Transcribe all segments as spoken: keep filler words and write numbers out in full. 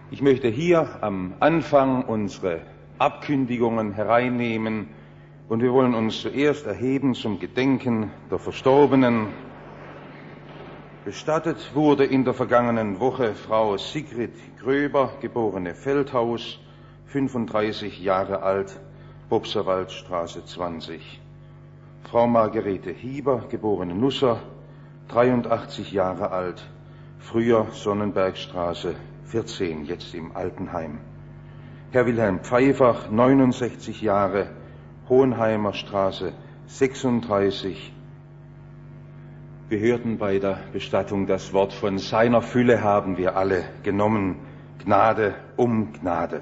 Ich möchte hier am Anfang unsere Abkündigungen hereinnehmen und wir wollen uns zuerst erheben zum Gedenken der Verstorbenen. Bestattet wurde in der vergangenen Woche Frau Sigrid Gröber, geborene Feldhaus, fünfunddreißig Jahre alt, Bobserwaldstraße zwanzig. Frau Margarete Hieber, geborene Nusser, dreiundachtzig Jahre alt, früher Sonnenbergstraße vierzehn, jetzt im Altenheim. Herr Wilhelm Pfeiffer, neunundsechzig Jahre, Hohenheimer Straße sechsunddreißig. Wir hörten bei der Bestattung das Wort: von seiner Fülle haben wir alle genommen, Gnade um Gnade.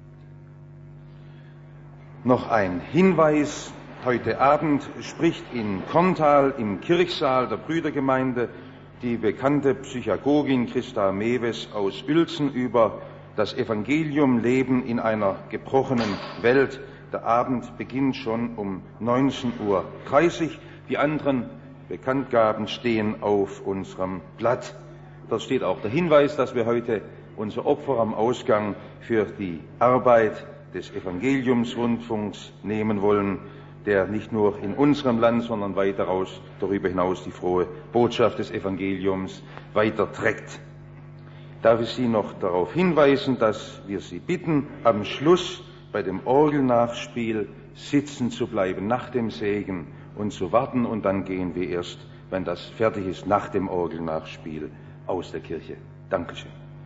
Noch ein Hinweis: Heute Abend spricht in Korntal im Kirchsaal der Brüdergemeinde die bekannte Psychagogin Christa Mewes aus Uelzen über das Evangeliumleben in einer gebrochenen Welt. Der Abend beginnt schon um neunzehn Uhr dreißig. Die anderen Bekanntgaben stehen auf unserem Blatt. Da steht auch der Hinweis, dass wir heute unser Opfer am Ausgang für die Arbeit des Evangeliumsrundfunks nehmen wollen, der nicht nur in unserem Land, sondern weiter raus, darüber hinaus die frohe Botschaft des Evangeliums weiterträgt. Darf ich Sie noch darauf hinweisen, dass wir Sie bitten, am Schluss bei dem Orgelnachspiel sitzen zu bleiben nach dem Segen und zu warten, und dann gehen wir erst, wenn das fertig ist, nach dem Orgelnachspiel aus der Kirche. Dankeschön.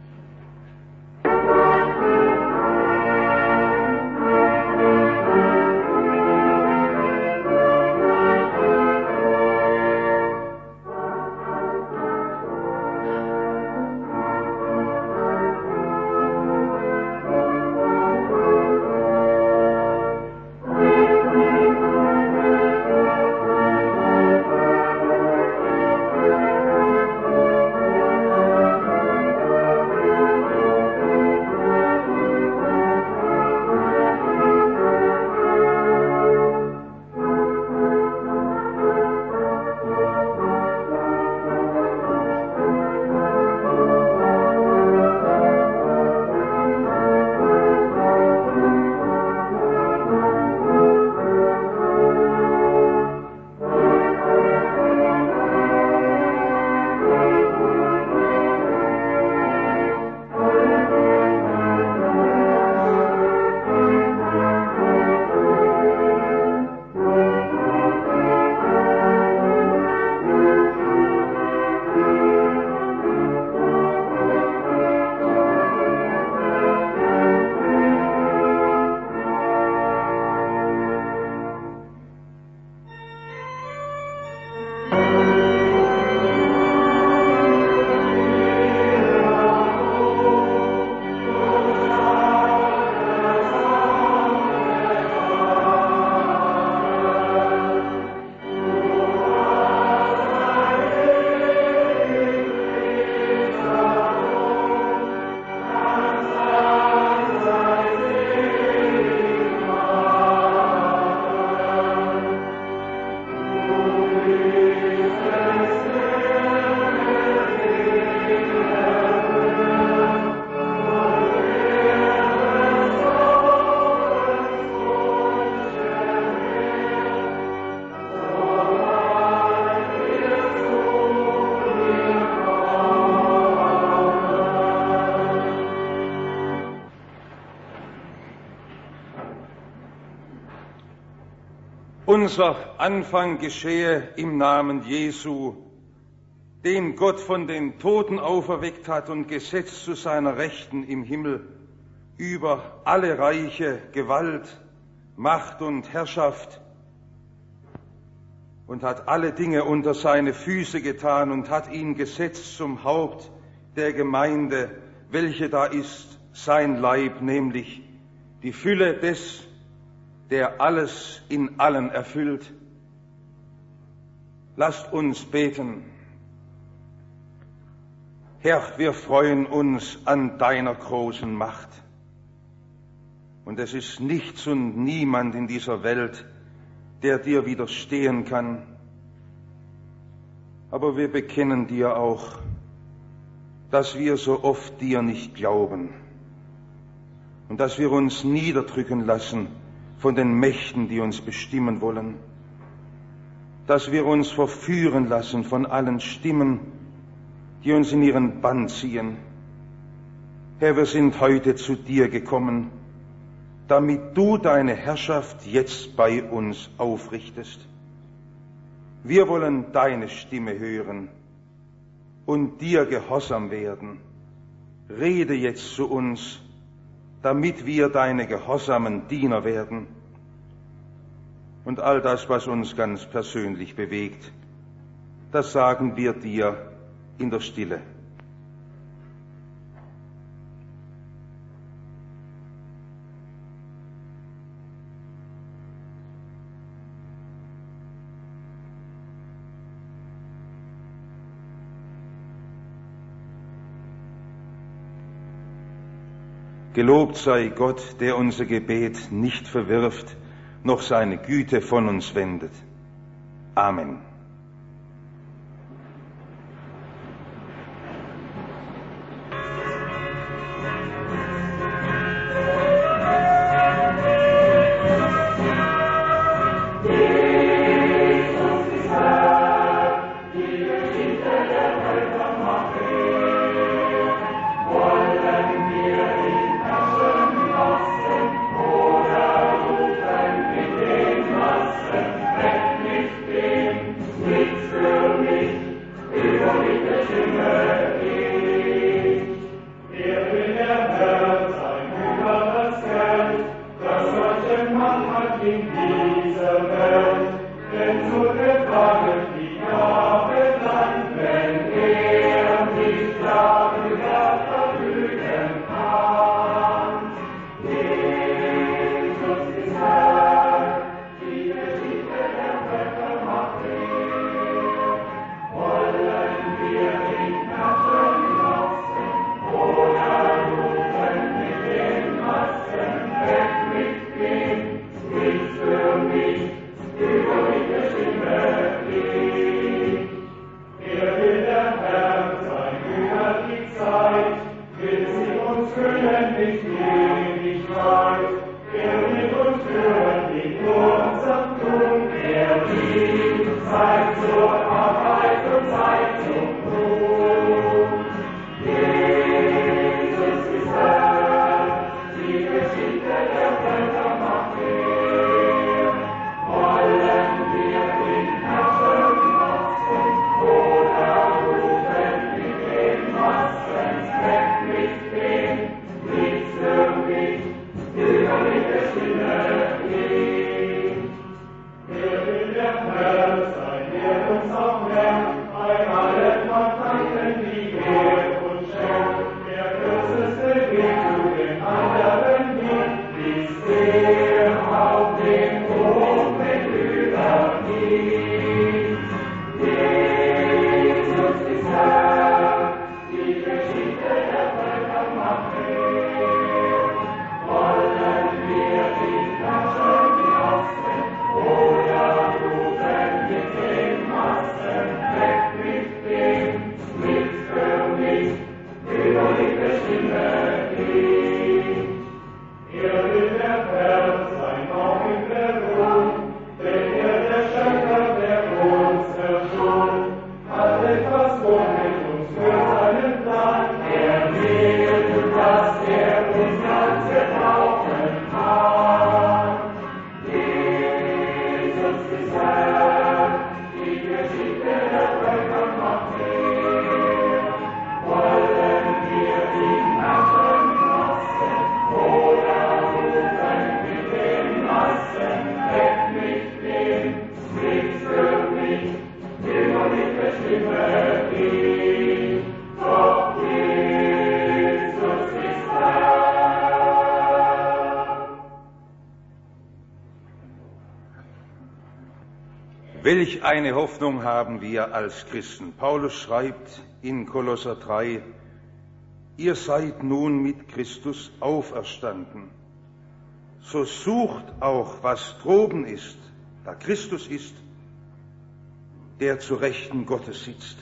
Unser Anfang geschehe im Namen Jesu, den Gott von den Toten auferweckt hat und gesetzt zu seiner Rechten im Himmel über alle Reiche, Gewalt, Macht und Herrschaft, und hat alle Dinge unter seine Füße getan und hat ihn gesetzt zum Haupt der Gemeinde, welche da ist sein Leib, nämlich die Fülle des, der alles in allen erfüllt. Lasst uns beten. Herr, wir freuen uns an deiner großen Macht. Und es ist nichts und niemand in dieser Welt, der dir widerstehen kann. Aber wir bekennen dir auch, dass wir so oft dir nicht glauben, und dass wir uns niederdrücken lassen von den Mächten, die uns bestimmen wollen, dass wir uns verführen lassen von allen Stimmen, die uns in ihren Bann ziehen. Herr, wir sind heute zu dir gekommen, damit du deine Herrschaft jetzt bei uns aufrichtest. Wir wollen deine Stimme hören und dir gehorsam werden. Rede jetzt zu uns, damit wir deine gehorsamen Diener werden. Und all das, was uns ganz persönlich bewegt, das sagen wir dir in der Stille. Gelobt sei Gott, der unser Gebet nicht verwirft, noch seine Güte von uns wendet. Amen. Welch eine Hoffnung haben wir als Christen. Paulus schreibt in Kolosser drei, ihr seid nun mit Christus auferstanden. So sucht auch, was droben ist, da Christus ist, der zu Rechten Gottes sitzt.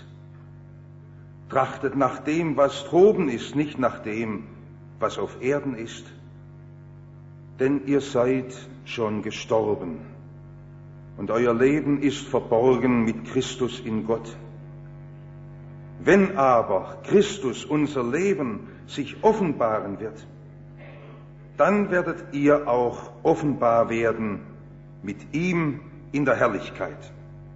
Trachtet nach dem, was droben ist, nicht nach dem, was auf Erden ist. denn ihr seid schon gestorben und euer Leben ist verborgen mit Christus in Gott. Wenn aber Christus, unser Leben, sich offenbaren wird, dann werdet ihr auch offenbar werden mit ihm in der Herrlichkeit.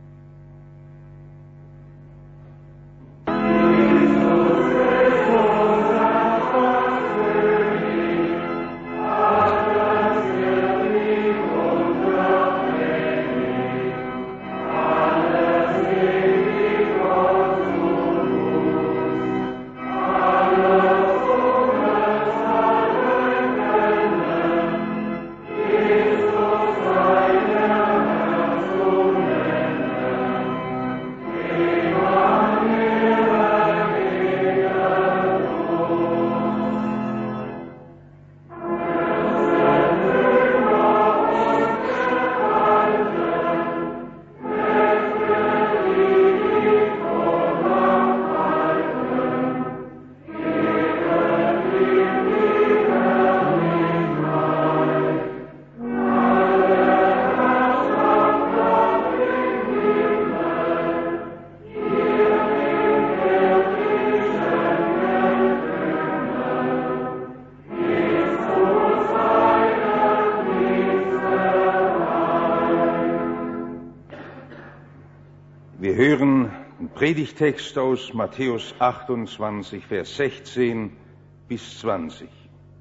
Wir hören einen Predigtext aus Matthäus achtundzwanzig, Vers sechzehn bis zwanzig.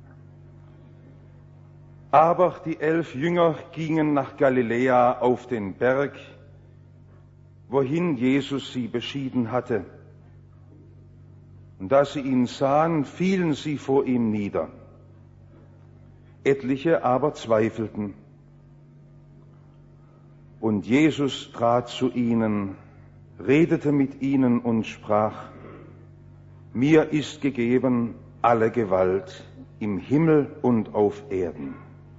Aber die elf Jünger gingen nach Galiläa auf den Berg, wohin Jesus sie beschieden hatte. Und da sie ihn sahen, fielen sie vor ihm nieder. Etliche aber zweifelten. Und Jesus trat zu ihnen, redete mit ihnen und sprach: Mir ist gegeben alle Gewalt im Himmel und auf Erden.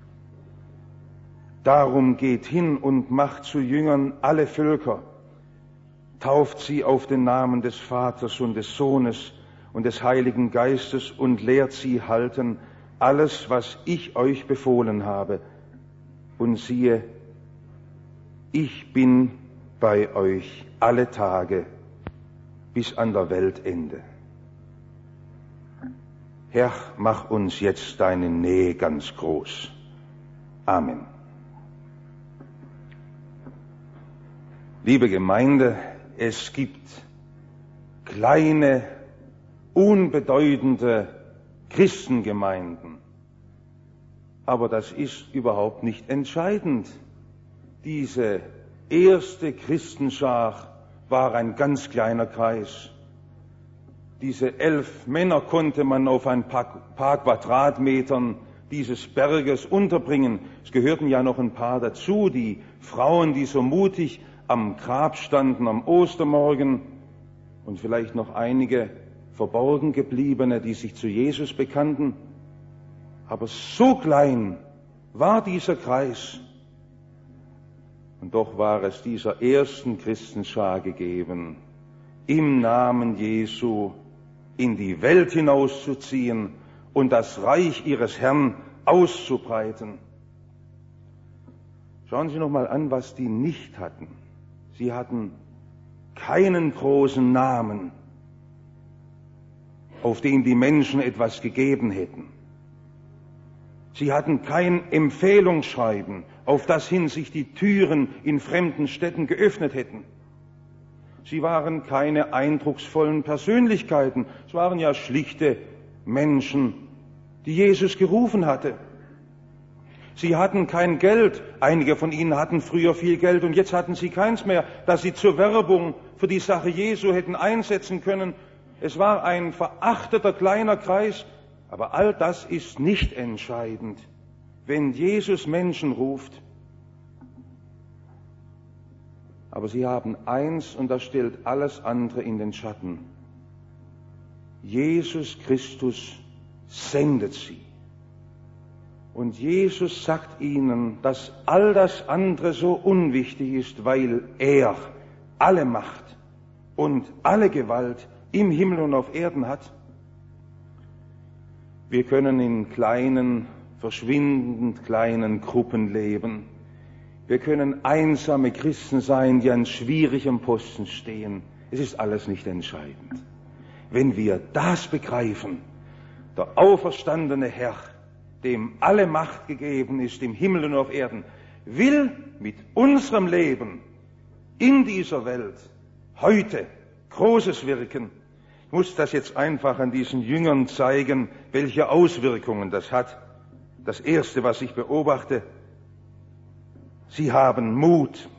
Darum geht hin und macht zu Jüngern alle Völker, tauft sie auf den Namen des Vaters und des Sohnes und des Heiligen Geistes und lehrt sie halten alles, was ich euch befohlen habe. Und siehe, ich bin bei euch alle Tage bis an der Weltende. Herr, mach uns jetzt deine Nähe ganz groß. Amen. Liebe Gemeinde, es gibt kleine, unbedeutende Christengemeinden, aber das ist überhaupt nicht entscheidend. Diese erste Christenschar war ein ganz kleiner Kreis. Diese elf Männer konnte man auf ein paar, paar Quadratmetern dieses Berges unterbringen. Es gehörten ja noch ein paar dazu, die Frauen, die so mutig am Grab standen am Ostermorgen, und vielleicht noch einige verborgen gebliebene, die sich zu Jesus bekannten. Aber so klein war dieser Kreis. Und doch war es dieser ersten Christenschar gegeben, im Namen Jesu in die Welt hinauszuziehen und das Reich ihres Herrn auszubreiten. Schauen Sie noch mal an, was die nicht hatten. Sie hatten keinen großen Namen, auf den die Menschen etwas gegeben hätten. Sie hatten kein Empfehlungsschreiben, auf das hin sich die Türen in fremden Städten geöffnet hätten. Sie waren keine eindrucksvollen Persönlichkeiten. Es waren ja schlichte Menschen, die Jesus gerufen hatte. Sie hatten kein Geld. Einige von ihnen hatten früher viel Geld und jetzt hatten sie keins mehr, das sie zur Werbung für die Sache Jesu hätten einsetzen können. Es war ein verachteter kleiner Kreis, aber all das ist nicht entscheidend, wenn Jesus Menschen ruft. Aber sie haben eins, und das stellt alles andere in den Schatten. Jesus Christus sendet sie. Und Jesus sagt ihnen, dass all das andere so unwichtig ist, weil er alle Macht und alle Gewalt im Himmel und auf Erden hat. Wir können in kleinen verschwindend kleinen Gruppen leben. Wir können einsame Christen sein, die an schwierigem Posten stehen. Es ist alles nicht entscheidend. Wenn wir das begreifen, der auferstandene Herr, dem alle Macht gegeben ist im Himmel und auf Erden, will mit unserem Leben in dieser Welt heute Großes wirken. Ich muss das jetzt einfach an diesen Jüngern zeigen, welche Auswirkungen das hat. Das Erste, was ich beobachte, sie haben Mut.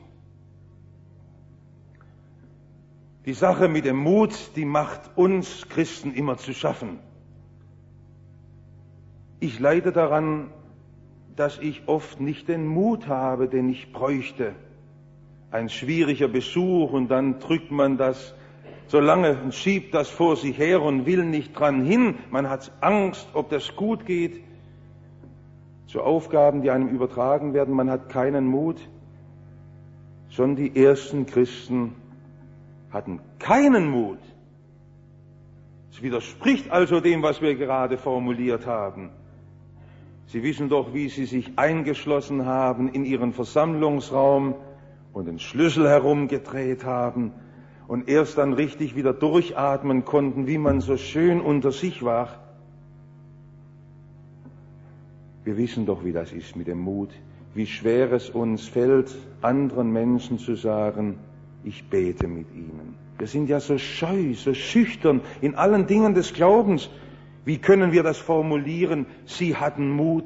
Die Sache mit dem Mut, die macht uns Christen immer zu schaffen. Ich leide daran, dass ich oft nicht den Mut habe, den ich bräuchte. Ein schwieriger Besuch und dann drückt man das so lange und schiebt das vor sich her und will nicht dran hin. Man hat Angst, ob das gut geht. Zu Aufgaben, die einem übertragen werden, man hat keinen Mut. Schon die ersten Christen hatten keinen Mut. Es widerspricht also dem, was wir gerade formuliert haben. Sie wissen doch, wie sie sich eingeschlossen haben in ihren Versammlungsraum und den Schlüssel herumgedreht haben und erst dann richtig wieder durchatmen konnten, wie man so schön unter sich war. Wir wissen doch, wie das ist mit dem Mut, wie schwer es uns fällt, anderen Menschen zu sagen, ich bete mit ihnen. Wir sind ja so scheu, so schüchtern in allen Dingen des Glaubens. Wie können wir das formulieren? Sie hatten Mut.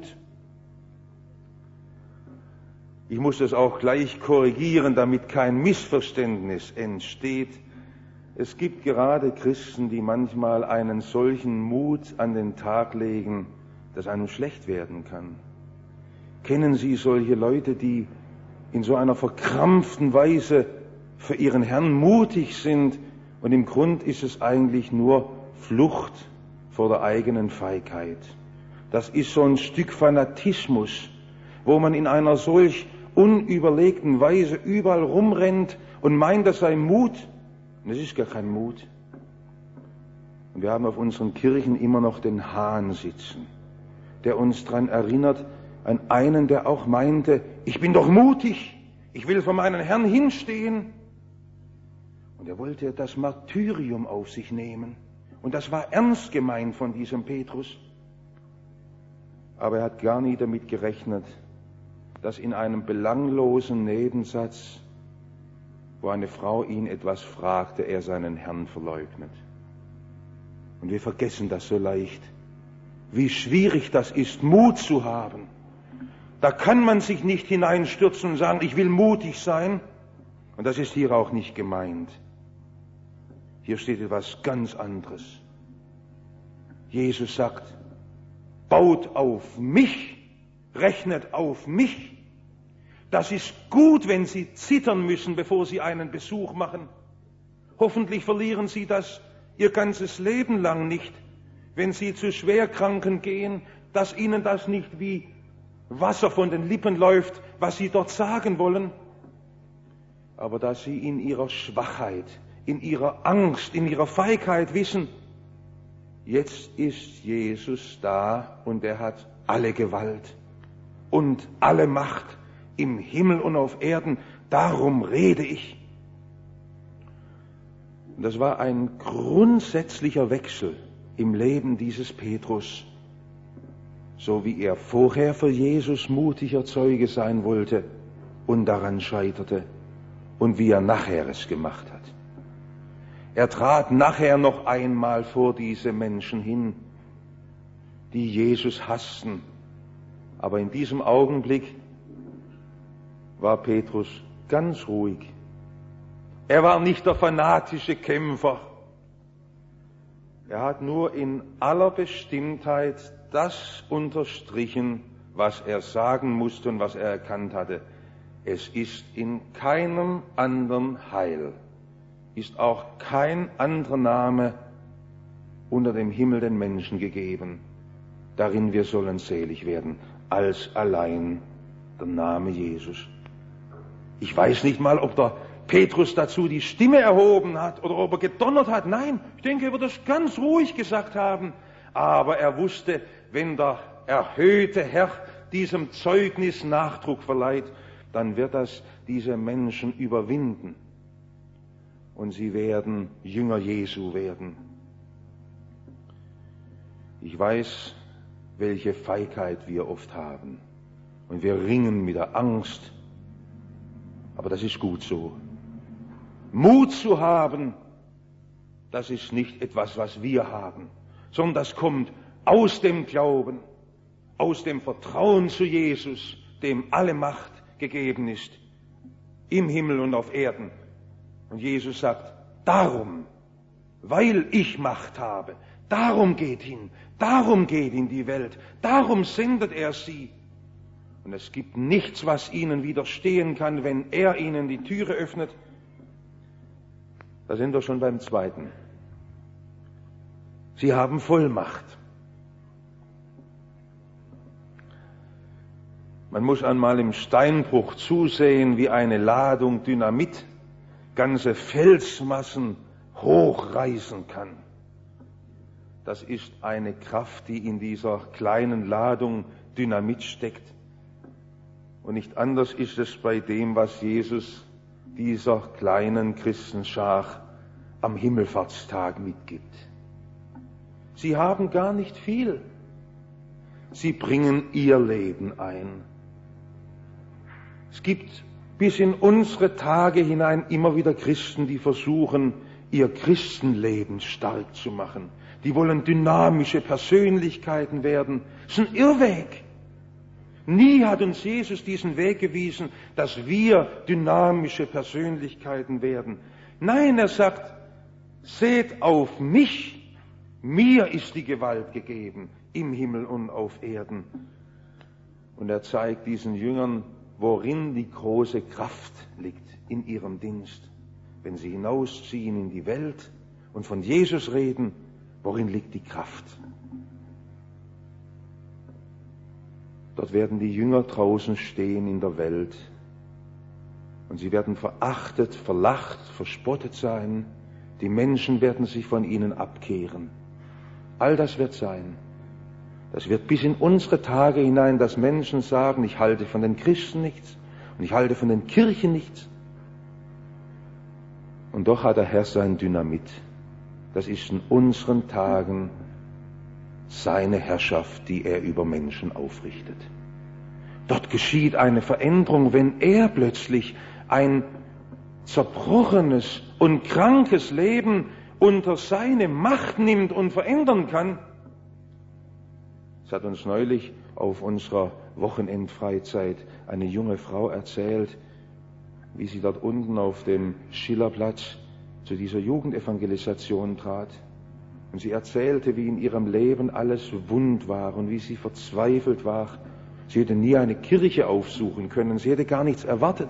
Ich muss das auch gleich korrigieren, damit kein Missverständnis entsteht. Es gibt gerade Christen, die manchmal einen solchen Mut an den Tag legen, dass einem schlecht werden kann. Kennen Sie solche Leute, die in so einer verkrampften Weise für ihren Herrn mutig sind und im Grund ist es eigentlich nur Flucht vor der eigenen Feigheit. Das ist so ein Stück Fanatismus, wo man in einer solch unüberlegten Weise überall rumrennt und meint, das sei Mut. Und es ist gar kein Mut. Und wir haben auf unseren Kirchen immer noch den Hahn sitzen, der uns daran erinnert, an einen, der auch meinte, ich bin doch mutig, ich will vor meinen Herrn hinstehen. Und er wollte das Martyrium auf sich nehmen. Und das war ernst gemeint von diesem Petrus. Aber er hat gar nie damit gerechnet, dass in einem belanglosen Nebensatz, wo eine Frau ihn etwas fragte, er seinen Herrn verleugnet. Und wir vergessen das so leicht, wie schwierig das ist, Mut zu haben. Da kann man sich nicht hineinstürzen und sagen, ich will mutig sein. Und das ist hier auch nicht gemeint. Hier steht etwas ganz anderes. Jesus sagt, baut auf mich, rechnet auf mich. Das ist gut, wenn Sie zittern müssen, bevor Sie einen Besuch machen. Hoffentlich verlieren Sie das Ihr ganzes Leben lang nicht, wenn Sie zu Schwerkranken gehen, dass Ihnen das nicht wie Wasser von den Lippen läuft, was Sie dort sagen wollen. Aber dass Sie in Ihrer Schwachheit, in Ihrer Angst, in Ihrer Feigheit wissen, jetzt ist Jesus da und er hat alle Gewalt und alle Macht im Himmel und auf Erden. Darum rede ich. Und das war ein grundsätzlicher Wechsel im Leben dieses Petrus. So wie er vorher für Jesus mutiger Zeuge sein wollte und daran scheiterte und wie er nachher es gemacht hat. Er trat nachher noch einmal vor diese Menschen hin, die Jesus hassten. Aber in diesem Augenblick war Petrus ganz ruhig. Er war nicht der fanatische Kämpfer. Er hat nur in aller Bestimmtheit das unterstrichen, was er sagen musste und was er erkannt hatte. Es ist in keinem anderen Heil, ist auch kein anderer Name unter dem Himmel den Menschen gegeben, darin wir sollen selig werden, als allein der Name Jesus. Ich weiß nicht mal, ob der Petrus dazu die Stimme erhoben hat oder ob er gedonnert hat. Nein, ich denke, er wird das ganz ruhig gesagt haben. Aber er wusste, wenn der erhöhte Herr diesem Zeugnis Nachdruck verleiht, dann wird das diese Menschen überwinden. Und sie werden Jünger Jesu werden. Ich weiß, welche Feigheit wir oft haben. Und wir ringen mit der Angst. Aber das ist gut so. Mut zu haben, das ist nicht etwas, was wir haben, sondern das kommt aus dem Glauben, aus dem Vertrauen zu Jesus, dem alle Macht gegeben ist, im Himmel und auf Erden. Und Jesus sagt, darum, weil ich Macht habe, darum geht hin, darum geht in die Welt, darum sendet er sie. Und es gibt nichts, was ihnen widerstehen kann, wenn er ihnen die Türe öffnet. Da sind wir schon beim Zweiten. Sie haben Vollmacht. Man muss einmal im Steinbruch zusehen, wie eine Ladung Dynamit ganze Felsmassen hochreißen kann. Das ist eine Kraft, die in dieser kleinen Ladung Dynamit steckt. Und nicht anders ist es bei dem, was Jesus dieser kleinen Christenschar am Himmelfahrtstag mitgibt. Sie haben gar nicht viel. Sie bringen ihr Leben ein. Es gibt bis in unsere Tage hinein immer wieder Christen, die versuchen, ihr Christenleben stark zu machen. Die wollen dynamische Persönlichkeiten werden. Das ist ein Irrweg. Nie hat uns Jesus diesen Weg gewiesen, dass wir dynamische Persönlichkeiten werden. Nein, er sagt, seht auf mich. Mir ist die Gewalt gegeben, im Himmel und auf Erden. Und er zeigt diesen Jüngern, worin die große Kraft liegt in ihrem Dienst. Wenn sie hinausziehen in die Welt und von Jesus reden, worin liegt die Kraft? Dort werden die Jünger draußen stehen in der Welt und sie werden verachtet, verlacht, verspottet sein. Die Menschen werden sich von ihnen abkehren. All das wird sein. Das wird bis in unsere Tage hinein, dass Menschen sagen, ich halte von den Christen nichts und ich halte von den Kirchen nichts. Und doch hat der Herr sein Dynamit. Das ist in unseren Tagen seine Herrschaft, die er über Menschen aufrichtet. Dort geschieht eine Veränderung, wenn er plötzlich ein zerbrochenes und krankes Leben unter seine Macht nimmt und verändern kann. Es hat uns neulich auf unserer Wochenendfreizeit eine junge Frau erzählt, wie sie dort unten auf dem Schillerplatz zu dieser Jugendevangelisation trat. Und sie erzählte, wie in ihrem Leben alles wund war und wie sie verzweifelt war. Sie hätte nie eine Kirche aufsuchen können, sie hätte gar nichts erwartet.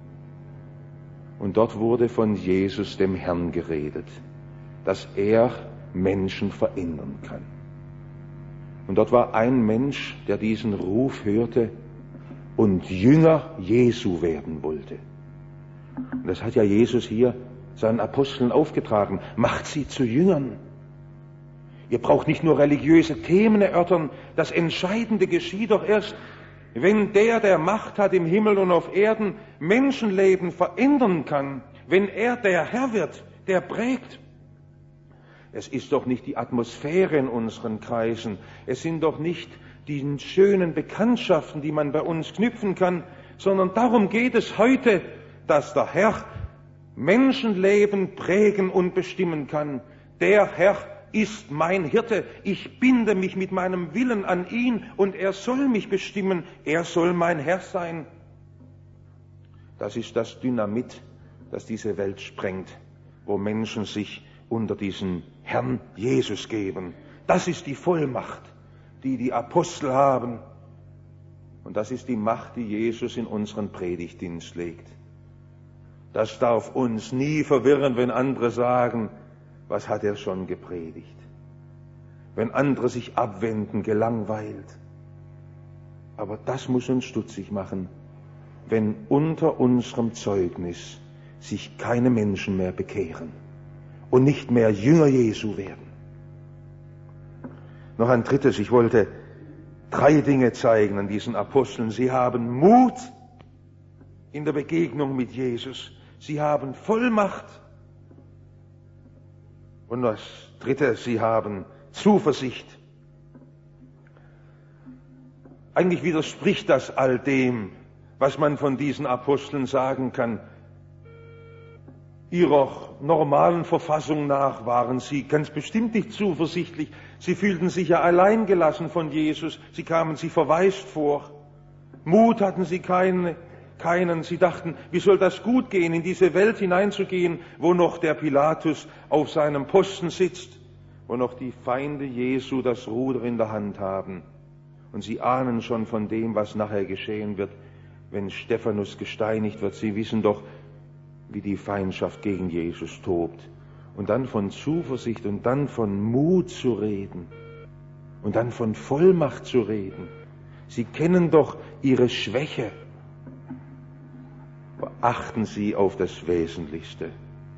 Und dort wurde von Jesus, dem Herrn, geredet, dass er Menschen verändern kann. Und dort war ein Mensch, der diesen Ruf hörte und Jünger Jesu werden wollte. Und das hat ja Jesus hier seinen Aposteln aufgetragen. Macht sie zu Jüngern. Ihr braucht nicht nur religiöse Themen erörtern. Das Entscheidende geschieht doch erst, wenn der, der Macht hat im Himmel und auf Erden, Menschenleben verändern kann. Wenn er der Herr wird, der prägt. Es ist doch nicht die Atmosphäre in unseren Kreisen. Es sind doch nicht die schönen Bekanntschaften, die man bei uns knüpfen kann, sondern darum geht es heute, dass der Herr Menschenleben prägen und bestimmen kann. Der Herr ist mein Hirte. Ich binde mich mit meinem Willen an ihn und er soll mich bestimmen. Er soll mein Herr sein. Das ist das Dynamit, das diese Welt sprengt, wo Menschen sich unter diesen Herrn Jesus geben. Das ist die Vollmacht, die die Apostel haben. Und das ist die Macht, die Jesus in unseren Predigtdienst legt. Das darf uns nie verwirren, wenn andere sagen, was hat er schon gepredigt? Wenn andere sich abwenden, gelangweilt. Aber das muss uns stutzig machen, wenn unter unserem Zeugnis sich keine Menschen mehr bekehren und nicht mehr Jünger Jesu werden. Noch ein drittes, ich wollte drei Dinge zeigen an diesen Aposteln. Sie haben Mut in der Begegnung mit Jesus. Sie haben Vollmacht. Und das Dritte, sie haben Zuversicht. Eigentlich widerspricht das all dem, was man von diesen Aposteln sagen kann. Ihrer normalen Verfassung nach waren sie ganz bestimmt nicht zuversichtlich. Sie fühlten sich ja alleingelassen von Jesus. Sie kamen sich verwaist vor. Mut hatten sie keinen. keinen. Sie dachten, wie soll das gut gehen, in diese Welt hineinzugehen, wo noch der Pilatus auf seinem Posten sitzt, wo noch die Feinde Jesu das Ruder in der Hand haben. Und sie ahnen schon von dem, was nachher geschehen wird, wenn Stephanus gesteinigt wird. Sie wissen doch, wie die Feindschaft gegen Jesus tobt. Und dann von Zuversicht und dann von Mut zu reden und dann von Vollmacht zu reden. Sie kennen doch ihre Schwäche. Achten Sie auf das Wesentlichste.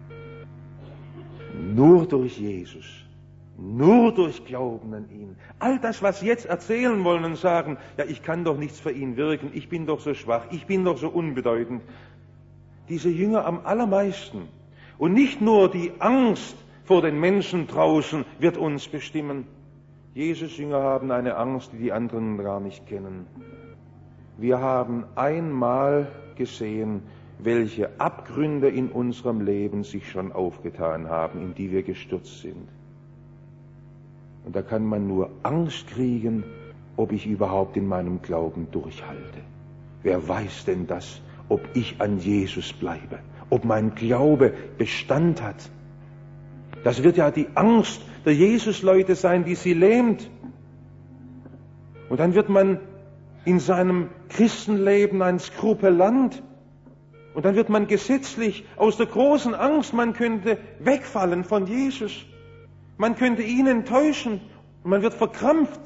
Nur durch Jesus, nur durch Glauben an ihn. All das, was Sie jetzt erzählen wollen und sagen, ja, ich kann doch nichts für ihn wirken, ich bin doch so schwach, ich bin doch so unbedeutend. Diese Jünger am allermeisten. Und nicht nur die Angst vor den Menschen draußen wird uns bestimmen. Jesus Jünger haben eine Angst, die die anderen gar nicht kennen. Wir haben einmal gesehen, welche Abgründe in unserem Leben sich schon aufgetan haben, in die wir gestürzt sind. Und da kann man nur Angst kriegen, ob ich überhaupt in meinem Glauben durchhalte. Wer weiß denn das, ob ich an Jesus bleibe, ob mein Glaube Bestand hat? Das wird ja die Angst der Jesusleute sein, die sie lähmt. Und dann wird man in seinem Christenleben ein Skrupellant. Und dann wird man gesetzlich aus der großen Angst, man könnte wegfallen von Jesus. Man könnte ihn enttäuschen und man wird verkrampft.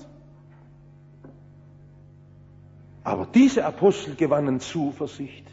Aber diese Apostel gewannen Zuversicht.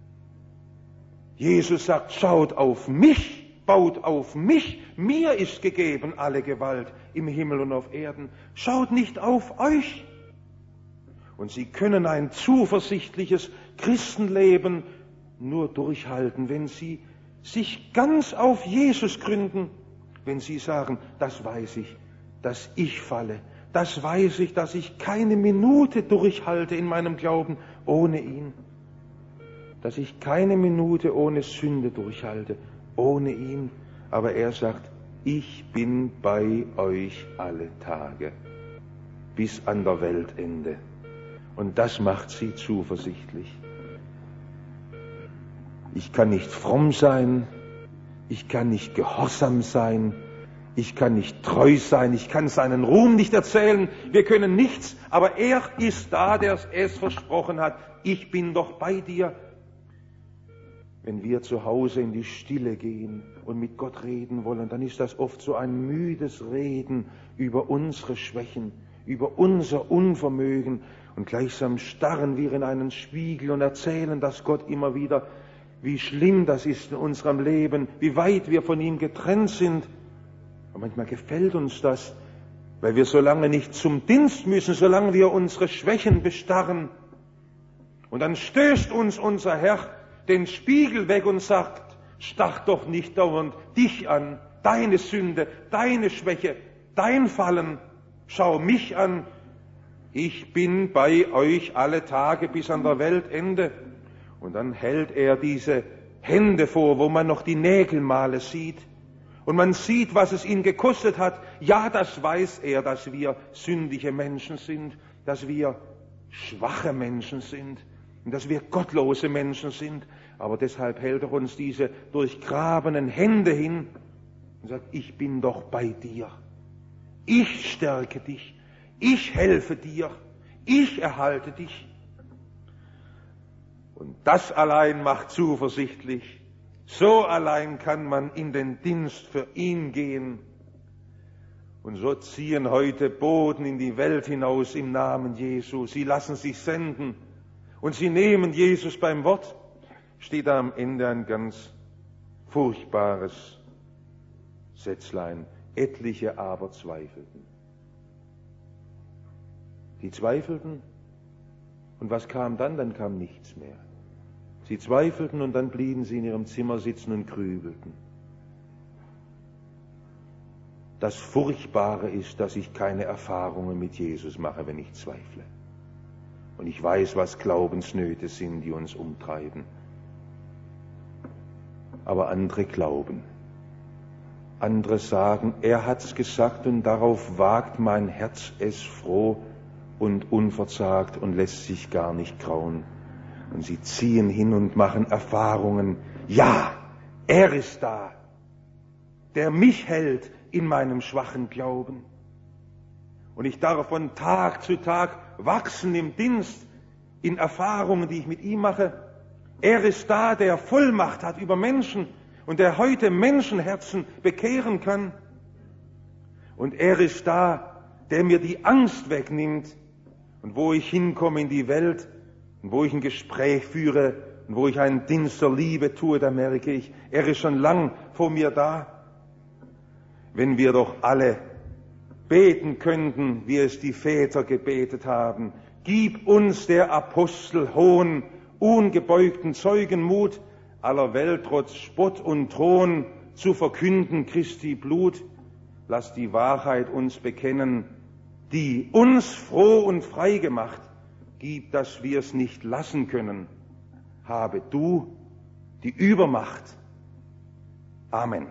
Jesus sagt, schaut auf mich, baut auf mich, mir ist gegeben alle Gewalt im Himmel und auf Erden. Schaut nicht auf euch. Und sie können ein zuversichtliches Christenleben nur durchhalten, wenn sie sich ganz auf Jesus gründen, wenn sie sagen, das weiß ich, dass ich falle, das weiß ich, dass ich keine Minute durchhalte in meinem Glauben ohne ihn, dass ich keine Minute ohne Sünde durchhalte, ohne ihn, aber er sagt, ich bin bei euch alle Tage, bis an der Weltende. Und das macht sie zuversichtlich. Ich kann nicht fromm sein, ich kann nicht gehorsam sein, ich kann nicht treu sein, ich kann seinen Ruhm nicht erzählen, wir können nichts, aber er ist da, der es versprochen hat, ich bin doch bei dir. Wenn wir zu Hause in die Stille gehen und mit Gott reden wollen, dann ist das oft so ein müdes Reden über unsere Schwächen, über unser Unvermögen, und gleichsam starren wir in einen Spiegel und erzählen das Gott immer wieder, wie schlimm das ist in unserem Leben, wie weit wir von ihm getrennt sind. Und manchmal gefällt uns das, weil wir so lange nicht zum Dienst müssen, solange wir unsere Schwächen bestarren. Und dann stößt uns unser Herr den Spiegel weg und sagt, starr doch nicht dauernd dich an, deine Sünde, deine Schwäche, dein Fallen, schau mich an, ich bin bei euch alle Tage bis an der Weltende. Und dann hält er diese Hände vor, wo man noch die Nägelmale sieht. Und man sieht, was es ihn gekostet hat. Ja, das weiß er, dass wir sündige Menschen sind, dass wir schwache Menschen sind und dass wir gottlose Menschen sind. Aber deshalb hält er uns diese durchgrabenen Hände hin und sagt, ich bin doch bei dir. Ich stärke dich. Ich helfe dir. Ich erhalte dich. Und das allein macht zuversichtlich. So allein kann man in den Dienst für ihn gehen. Und so ziehen heute Boten in die Welt hinaus im Namen Jesu. Sie lassen sich senden und sie nehmen Jesus beim Wort. Steht da am Ende ein ganz furchtbares Sätzlein. Etliche aber zweifelten. Sie zweifelten, und was kam dann? Dann kam nichts mehr. Sie zweifelten und dann blieben sie in ihrem Zimmer sitzen und grübelten. Das Furchtbare ist, dass ich keine Erfahrungen mit Jesus mache, wenn ich zweifle. Und ich weiß, was Glaubensnöte sind, die uns umtreiben. Aber andere glauben. Andere sagen, er hat's gesagt und darauf wagt mein Herz es froh und unverzagt und lässt sich gar nicht grauen. Und sie ziehen hin und machen Erfahrungen. Ja, er ist da, der mich hält in meinem schwachen Glauben. Und ich darf von Tag zu Tag wachsen im Dienst, in Erfahrungen, die ich mit ihm mache. Er ist da, der Vollmacht hat über Menschen und der heute Menschenherzen bekehren kann. Und er ist da, der mir die Angst wegnimmt. Und wo ich hinkomme in die Welt und wo ich ein Gespräch führe und wo ich einen Dienst der Liebe tue, da merke ich, er ist schon lang vor mir da. Wenn wir doch alle beten könnten, wie es die Väter gebetet haben, gib uns der Apostel hohen, ungebeugten Zeugenmut, aller Welt trotz Spott und Thron zu verkünden Christi Blut. Lass die Wahrheit uns bekennen, die uns froh und frei gemacht, gib, dass wir es nicht lassen können. Habe du die Übermacht. Amen.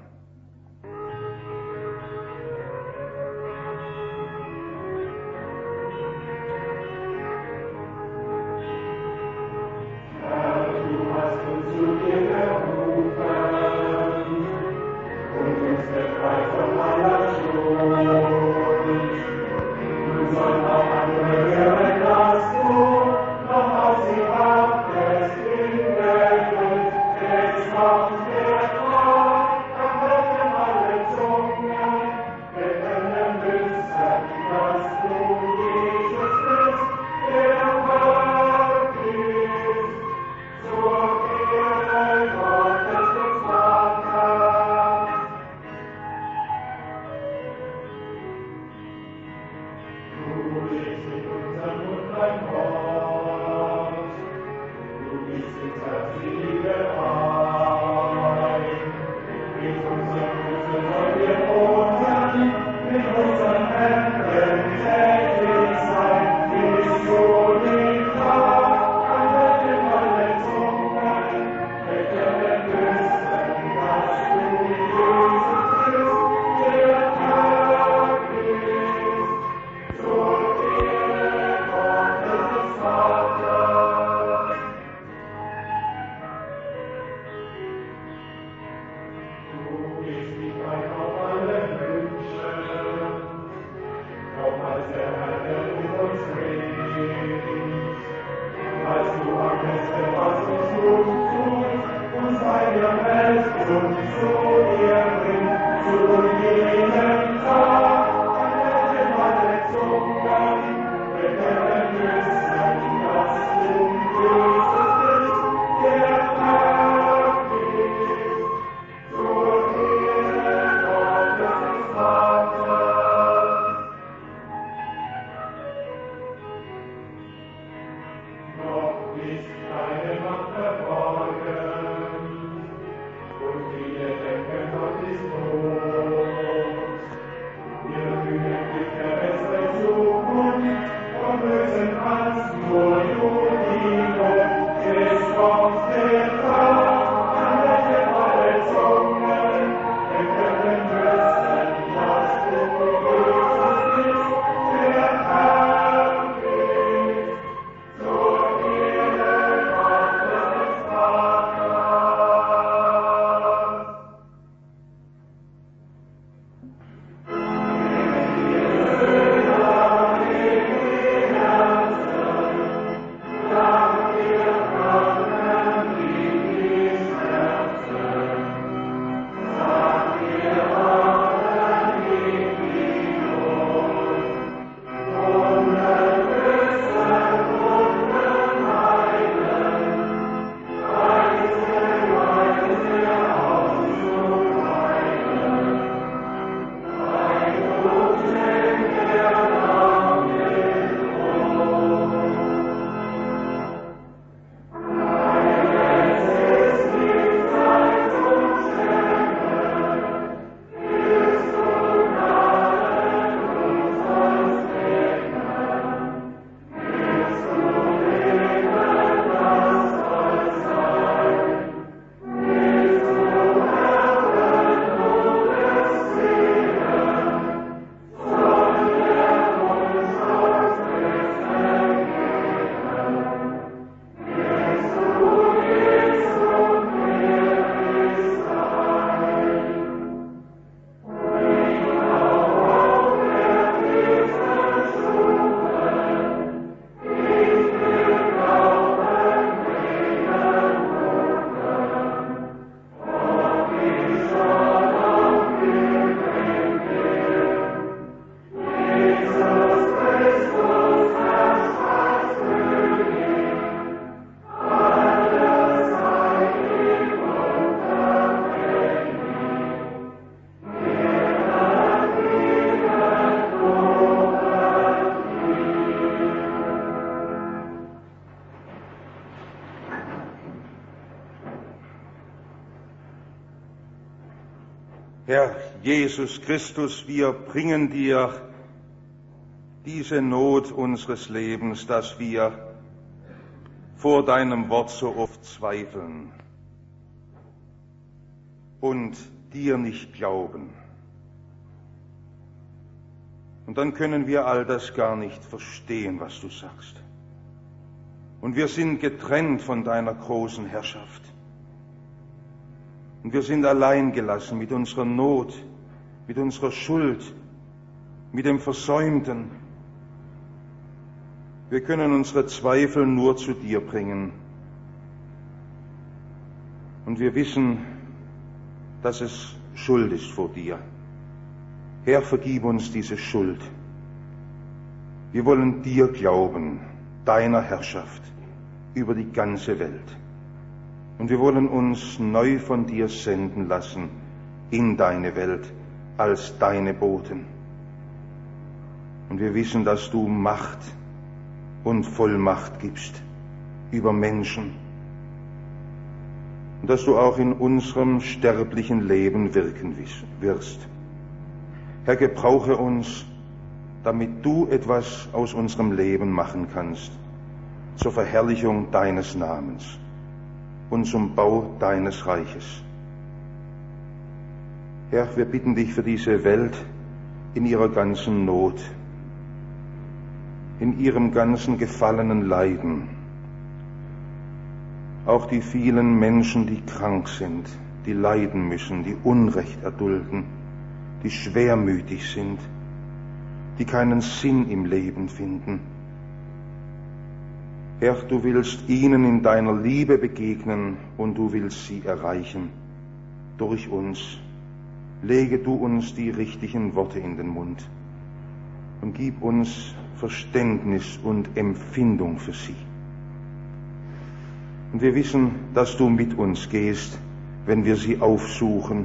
Herr Jesus Christus, wir bringen dir diese Not unseres Lebens, dass wir vor deinem Wort so oft zweifeln und dir nicht glauben. Und dann können wir all das gar nicht verstehen, was du sagst. Und wir sind getrennt von deiner großen Herrschaft. Und wir sind allein gelassen mit unserer Not, mit unserer Schuld, mit dem Versäumten. Wir können unsere Zweifel nur zu dir bringen. Und wir wissen, dass es Schuld ist vor dir. Herr, vergib uns diese Schuld. Wir wollen dir glauben, deiner Herrschaft über die ganze Welt. Und wir wollen uns neu von dir senden lassen in deine Welt als deine Boten. Und wir wissen, dass du Macht und Vollmacht gibst über Menschen. Und dass du auch in unserem sterblichen Leben wirken wirst. Herr, gebrauche uns, damit du etwas aus unserem Leben machen kannst, zur Verherrlichung deines Namens und zum Bau deines Reiches. Herr, wir bitten dich für diese Welt in ihrer ganzen Not, in ihrem ganzen gefallenen Leiden, auch die vielen Menschen, die krank sind, die leiden müssen, die Unrecht erdulden, die schwermütig sind, die keinen Sinn im Leben finden. Herr, du willst ihnen in deiner Liebe begegnen und du willst sie erreichen durch uns. Lege du uns die richtigen Worte in den Mund und gib uns Verständnis und Empfindung für sie. Und wir wissen, dass du mit uns gehst, wenn wir sie aufsuchen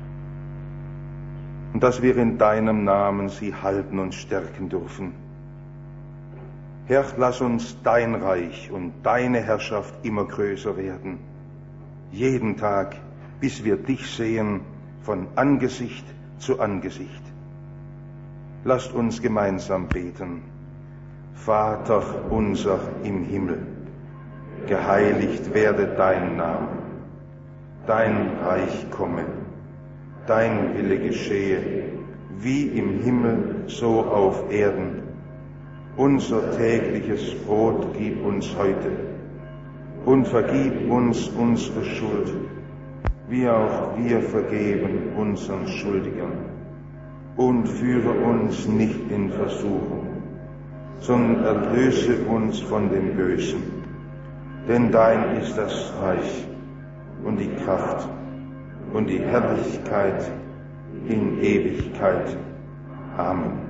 und dass wir in deinem Namen sie halten und stärken dürfen. Herr, lass uns dein Reich und deine Herrschaft immer größer werden, jeden Tag, bis wir dich sehen von Angesicht zu Angesicht. Lasst uns gemeinsam beten. Vater unser im Himmel, geheiligt werde dein Name, dein Reich komme, dein Wille geschehe, wie im Himmel, so auf Erden. Unser tägliches Brot gib uns heute und vergib uns unsere Schuld, wie auch wir vergeben unseren Schuldigern. Und führe uns nicht in Versuchung, sondern erlöse uns von dem Bösen. Denn dein ist das Reich und die Kraft und die Herrlichkeit in Ewigkeit. Amen.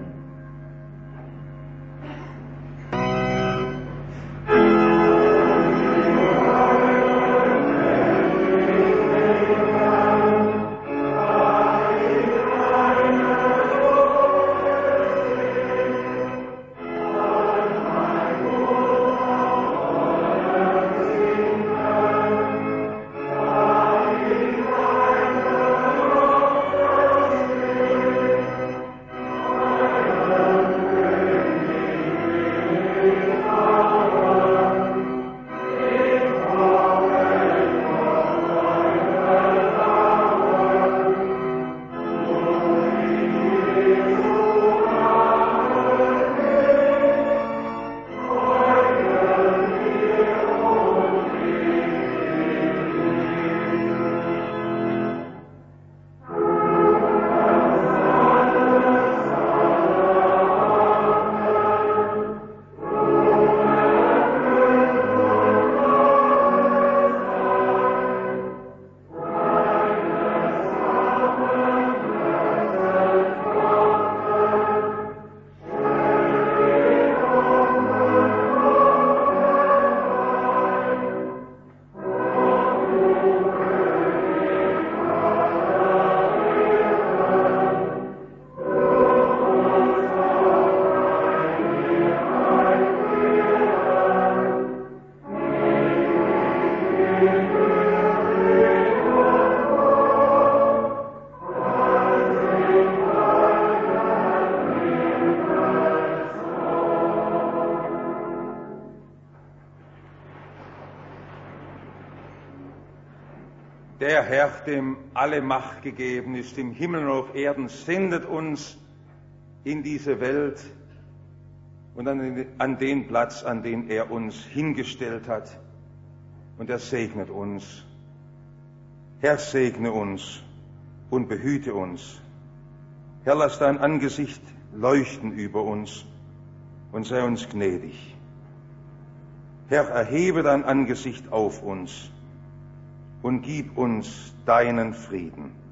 Der Herr, dem alle Macht gegeben ist, im Himmel und auf Erden, sendet uns in diese Welt und an den, an den Platz, an den er uns hingestellt hat. Und er segnet uns. Herr, segne uns und behüte uns. Herr, lass dein Angesicht leuchten über uns und sei uns gnädig. Herr, erhebe dein Angesicht auf uns und gib uns deinen Frieden.